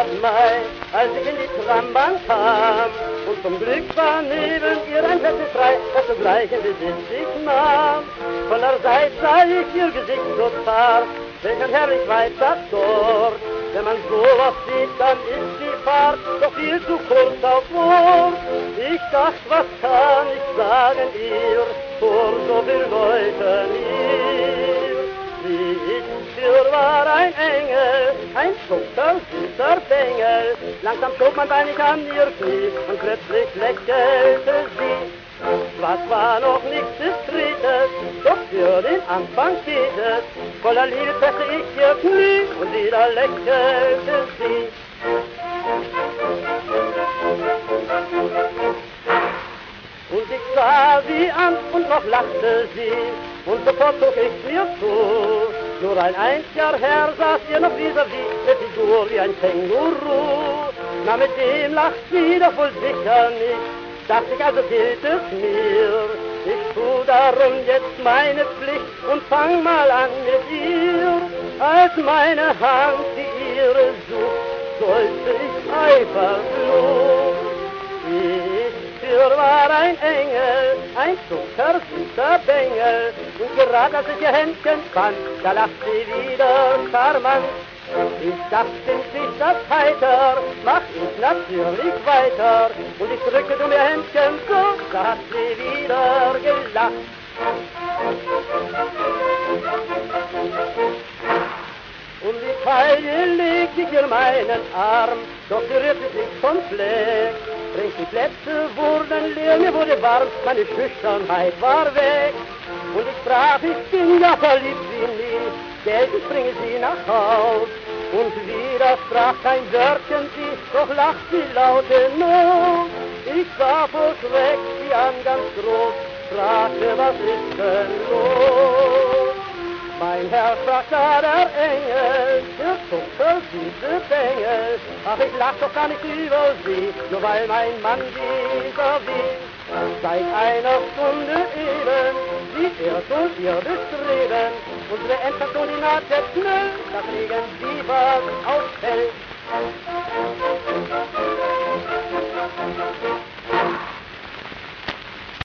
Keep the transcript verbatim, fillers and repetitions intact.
Heimat Mai, als ich in die Trambahn kam. Und zum Glück war neben ihr ein Plätzchen frei, das sogleich in Besitz ich nahm. Von der Seite sah ich ihr Gesicht so zart, welch ein herrlich weißer dort. Wenn man sowas sieht, dann ist die Fahrt doch viel zu kurz auf Wort. Ich dacht, was kann ich sagen ihr, vor so viel Leuten hier? Sie ist für war ein Engel, ein zucker, süßer Bengel. Langsam schob mein Bein nicht an ihr Knie und plötzlich lächelte sie. Was war noch nichts Diskretes, doch für den Anfang geht es. Voller Liebe feste ich ihr Knie und wieder lächelte sie. Und ich sah sie an und noch lachte sie, und sofort zog ich mir zu. Nur ein einziger Herr saß ihr noch vis-à-vis, mit Figur wie ein Känguru. Na, mit dem lacht sie doch wohl sicher nicht, dachte ich, also gilt es mir. Ich tu darum jetzt meine Pflicht und fang mal an mit ihr. Als meine Hand die ihre sucht, sollte ich eiferflucht. Ich für war ein Engel, ein zuckersüßer Bengel. Und gerade als ich ihr Händchen fand, da lacht sie wieder charmant. Ich dachte, ich das heiter, mach ich natürlich weiter. Und ich drückte um ihr Händchen so, da hat sie wieder gelacht. Und die Taille legte ich ihr meinen Arm, doch sie rührte sich vom Fleck. Rings die Plätze wurden leer, mir wurde warm, meine Schüchternheit war weg. Und ich sprach, ich bin ja verliebt wie nie, Geld, ich bringe sie nach Haus. Und wieder sprach kein Wörtchen sie, doch lacht sie laute Not. Ich sah vor Schreck sie an ganz groß, fragte, was ist denn los? Mein Herr, sprach da der Engel, der zuckersüße Bengel. Ach, ich lach doch gar nicht über sie, nur weil mein Mann vis-à-vis seit einer Stunde eben sieht er schon ihr Bestreben. Unsere Endstation, die naht jetzt schnell, da kriegen sie was aufs Feld.